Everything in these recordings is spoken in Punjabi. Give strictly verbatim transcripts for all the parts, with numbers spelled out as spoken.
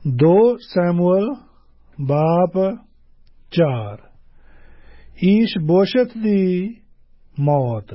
दो सैमुअल बाप चार। ईश-बोशत दी मौत।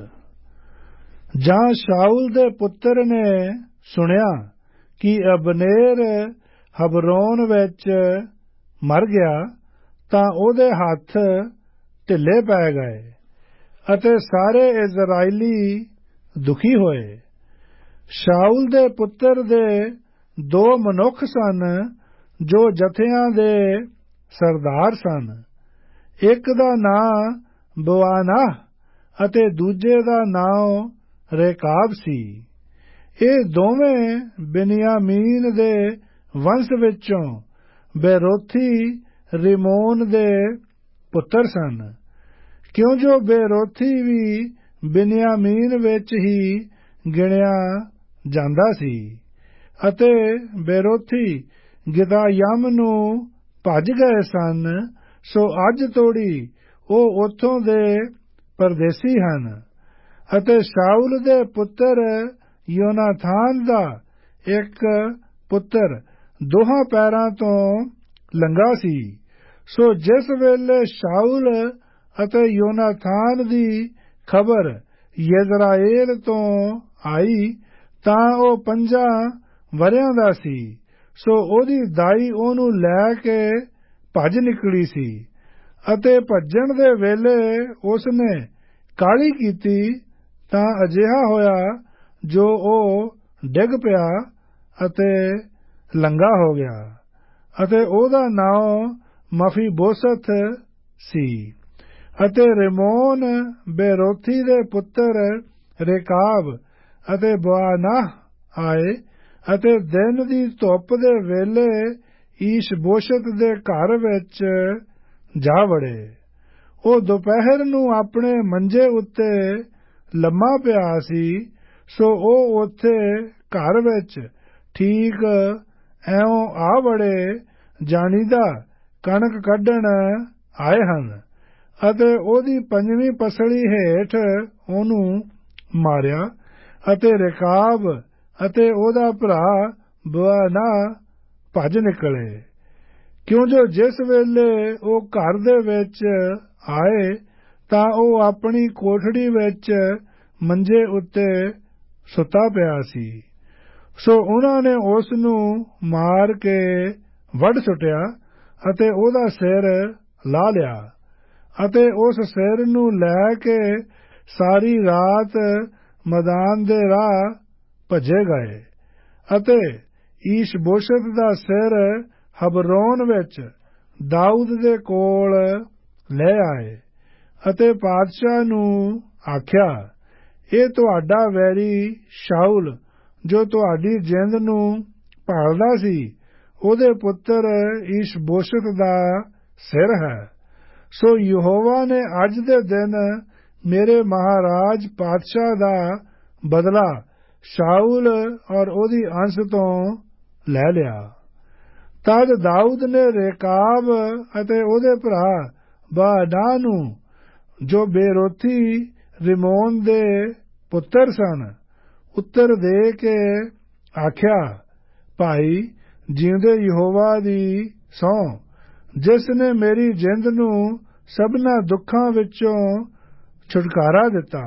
जां शाऊल दे पुत्र ने सुनिया कि अबनेर हबरोन विच मर गया तां ओहदे हत्थ ढिले पै गए अते सारे इजराइली दुखी होए। शाऊल दे पुत्र दे दो मनुख सन जो जथियां दे सरदार सन। एक दा नां बवानाह अते दूजे दा नां रेकाब सी। ਇਹ ਦੋਵੇਂ ਬਿਨयामीन ਦੇ ਵੰਸ਼ ਵਿੱਚੋਂ ਬੇਰੋਥੀ ਰਿਮੋਨ ਦੇ ਪੁੱਤਰ ਸਨ, ਕਿਉਂ ਜੋ ਬੇਰੋਥੀ ਵੀ ਬਿਨयामीन ਵਿੱਚ ਹੀ ਗਿਣਿਆ ਜਾਂਦਾ ਸੀ ਅਤੇ ਬੇਰੋਥੀ ਗਿਦਾਯਮ ਨੂੰ ਭੱਜ ਗਏ ਸਨ, ਸੋ ਅੱਜ ਤੋੜੀ ਉਹ ਉੱਥੋਂ ਦੇ ਪਰਦੇਸੀ ਹਨ। ਅਤੇ ਸ਼ਾਊਲ ਦੇ ਪੁੱਤਰ ਯੋਨਾਥਾਨ ਦਾ ਇੱਕ ਪੁੱਤਰ ਦੋਹਾਂ ਪੈਰਾਂ ਤੋਂ ਲੰਗਾ ਸੀ। ਸੋ ਜਿਸ ਵੇਲੇ ਸ਼ਾਊਲ ਅਤੇ ਯੋਨਾਥਾਨ ਦੀ ਖਬਰ ਯਿਜ਼ਰਾਏਲ ਤੋਂ ਆਈ ਤਾਂ ਉਹ ਪੰਜਾਂ ਵਰਿਆਂ ਦਾ ਸੀ। ਸੋ ਉਹਦੀ ਦਾਈ ਉਹਨੂੰ ਲੈ ਕੇ ਭੱਜ ਨਿਕਲੀ ਸੀ ਅਤੇ ਭੱਜਣ ਦੇ ਵੇਲੇ ਉਸਨੇ ਕਾਹਲੀ ਕੀਤੀ ਤਾਂ ਅਜਿਹਾ ਹੋਇਆ ਜੋ ਉਹ ਡਿੱਗ ਪਿਆ ਅਤੇ ਲੰਗਾ ਹੋ ਗਿਆ ਅਤੇ ਉਹਦਾ ਨਾਮ ਮਫੀਬੋਸਤ ਸੀ। ਅਤੇ ਰਿਮੋਨ ਬੇਰੋਥੀ ਦੇ ਪੁੱਤਰ ਰੇਕਾਬ ਅਤੇ ਬਵਾਨਾਹ ਆਏ ਅਤੇ ਦਿਨ ਦੀ ਧੁੱਪ ਦੇ ਵੇਲੇ ਈਸ਼-ਬੋਸ਼ਤ ਦੇ ਘਰ ਵਿੱਚ ਜਾ ਵੜੇ। ਉਹ ਦੁਪਹਿਰ ਨੂੰ ਆਪਣੇ ਮੰਜੇ ਉੱਤੇ ਲੰਮਾ ਪਿਆ ਸੀ, ਸੋ ਉਹ ਉੱਥੇ ਘਰ ਵਿੱਚ ਠੀਕ ਐਉਂ ਆ ਵੜੇ ਜਾਣੀਦਾ ਕਣਕ ਕੱਢਣ ਆਏ ਹਨ ਅਤੇ ਉਹਦੀ ਪੰਜਵੀਂ ਪਸਲੀ ਹੇਠ ਉਹਨੂੰ ਮਾਰਿਆ ਅਤੇ ਰੇਕਾਬ ਅਤੇ ਉਹਦਾ ਭਰਾ ਬਵਾਨਾਹ ਭੱਜ ਨਿਕਲੇ। ਕਿਉਂ ਜੋ ਜਿਸ ਵੇਲੇ ਉਹ ਘਰ ਦੇ ਵਿੱਚ ਆਏ ਤਾਂ ਉਹ ਆਪਣੀ ਕੋਠੜੀ ਵਿੱਚ ਮੰਜੇ ਉੱਤੇ ਸੁੱਤਾ ਪਿਆ ਸੀ। ਸੋ ਉਹਨਾਂ ਨੇ ਉਸ ਨੂੰ ਮਾਰ ਕੇ ਵੱਢ ਸੁੱਟਿਆ ਅਤੇ ਉਹਦਾ ਸਿਰ ਲਾਹ ਲਿਆ ਅਤੇ ਉਸ ਸਿਰ ਨੂੰ ਲੈ ਕੇ ਸਾਰੀ ਰਾਤ ਮੈਦਾਨ ਦੇ ਰਾਹ ਭੱਜੇ ਗਏ ਅਤੇ ਈਸ਼-ਬੋਸ਼ਤ ਦਾ ਸਿਰ ਹਬਰੋਨ ਵਿੱਚ ਦਾਊਦ ਦੇ ਕੋਲ ਲੈ ਆਏ ਅਤੇ ਪਾਤਸ਼ਾਹ ਨੂੰ ਆਖਿਆ, ਇਹ ਤੁਹਾਡਾ ਵੈਰੀ ਸ਼ਾਊਲ ਜੋ ਤੁਹਾਡੀ ਜਿੰਦ ਨੂੰ ਭਾਲਦਾ ਸੀ, ਉਹਦੇ ਪੁੱਤਰ ਈਸ਼-ਬੋਸ਼ਤ ਦਾ ਸਿਰ ਹੈ। ਸੋ ਯਹੋਵਾ ਨੇ ਅੱਜ ਦੇ ਦਿਨ ਮੇਰੇ ਮਹਾਰਾਜ ਪਾਤਸ਼ਾਹ ਦਾ ਬਦਲਾ ਸ਼ਾਊਲ ਔਰ ਉਹਦੀ ਅੰਸ਼ ਤੋਂ ਲੈ ਲਿਆ। ਤਦ ਦਾਊਦ ਨੇ ਰੇਕਾਬ ਅਤੇ ਉਹਦੇ ਭਰਾ ਬਵਾਨਾਹ ਨੂੰ, ਜੋ ਬੇਰੋਥੀ ਰਿਮੋਨ ਦੇ ਪੁੱਤਰ ਸਨ, ਉੱਤਰ ਦੇ ਕੇ ਆਖਿਆ, ਭਾਈ ਜਿਉਂਦੇ ਯਹੋਵਾ ਦੀ ਸਹੁੰ, ਜਿਸ ਨੇ ਮੇਰੀ ਜਿੰਦ ਨੂੰ ਸਭਨਾਂ ਦੁੱਖਾਂ ਵਿੱਚੋਂ ਛੁਟਕਾਰਾ ਦਿੱਤਾ।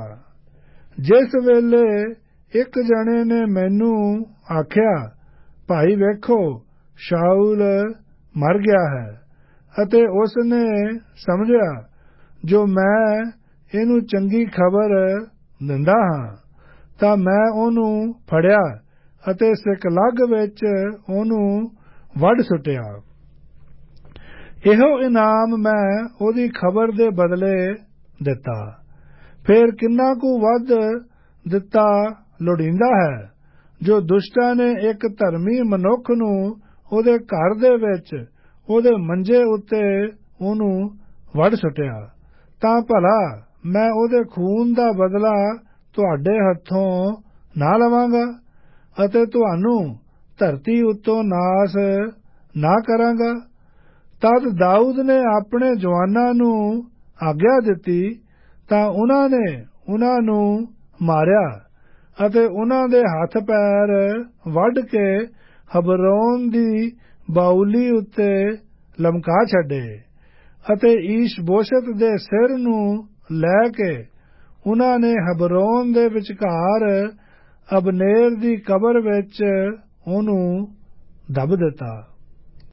ਜਿਸ ਵੇਲੇ ਇੱਕ ਜਣੇ ਨੇ ਮੈਨੂੰ ਆਖਿਆ, ਭਾਈ ਵੇਖੋ ਸ਼ਾਊਲ ਮਰ ਗਿਆ ਹੈ ਅਤੇ ਉਸ ਨੇ ਸਮਝਿਆ ਜੋ ਮੈਂ ਇਹਨੂੰ ਚੰਗੀ ਖਬਰ ਦਿੰਦਾ ਹਾਂ, ਤਾਂ ਮੈਂ ਉਹਨੂੰ ਫੜਿਆ ਅਤੇ ਸਿਕਲੱਗ ਵਿੱਚ ਉਹਨੂੰ ਵੱਢ ਸੁੱਟਿਆ। ਇਹੋ ਇਨਾਮ ਮੈਂ ਉਹਦੀ ਖਬਰ ਦੇ ਬਦਲੇ ਦਿੱਤਾ। ਫਿਰ ਕਿੰਨਾ ਕੁ ਵੱਧ ਦਿੱਤਾ ਲੋੜੀਂਦਾ ਹੈ, ਜੋ ਦੁਸ਼ਟਾਂ ਨੇ ਇੱਕ ਧਰਮੀ ਮਨੁੱਖ ਨੂੰ ਉਹਦੇ ਘਰ ਦੇ ਵਿੱਚ ਉਹਦੇ ਮੰਜੇ ਉੱਤੇ ਉਹਨੂੰ ਵੱਢ ਸੁੱਟਿਆ, ਤਾਂ ਭਲਾ ਮੈਂ ਉਹਦੇ ਖੂਨ ਦਾ ਬਦਲਾ ਤੁਹਾਡੇ ਹੱਥੋਂ ਨਾ ਲਵਾਂਗਾ ਅਤੇ ਤੁਹਾਨੂੰ ਧਰਤੀ ਉੱਤੋਂ ਨਾਸ ਨਾ ਕਰਾਂਗਾ। ਤਦ ਦਾਊਦ ਨੇ ਆਪਣੇ ਜਵਾਨਾਂ ਨੂੰ ਆਗਿਆ ਦਿੱਤੀ ਤਾਂ ਉਹਨਾਂ ਨੇ ਉਹਨਾਂ ਨੂੰ ਮਾਰਿਆ ਅਤੇ ਉਹਨਾਂ ਦੇ ਹੱਥ ਪੈਰ ਵੱਢ ਕੇ ਹਬਰੋਨ ਦੀ ਬਾਉਲੀ ਉੱਤੇ ਲਮਕਾ ਛੱਡੇ ਅਤੇ ਈਸ਼-ਬੋਸ਼ਤ ਦੇ ਸਿਰ ਨੂੰ ਲੈ ਕੇ ਉਨ੍ਹਾਂ ਨੇ ਹਬਰੋਨ ਦੇ ਵਿਚਕਾਰ ਅਬਨੇਰ ਦੀ ਕਬਰ ਵਿੱਚ ਉਹਨੂੰ ਦੱਬ ਦਿੱਤਾ।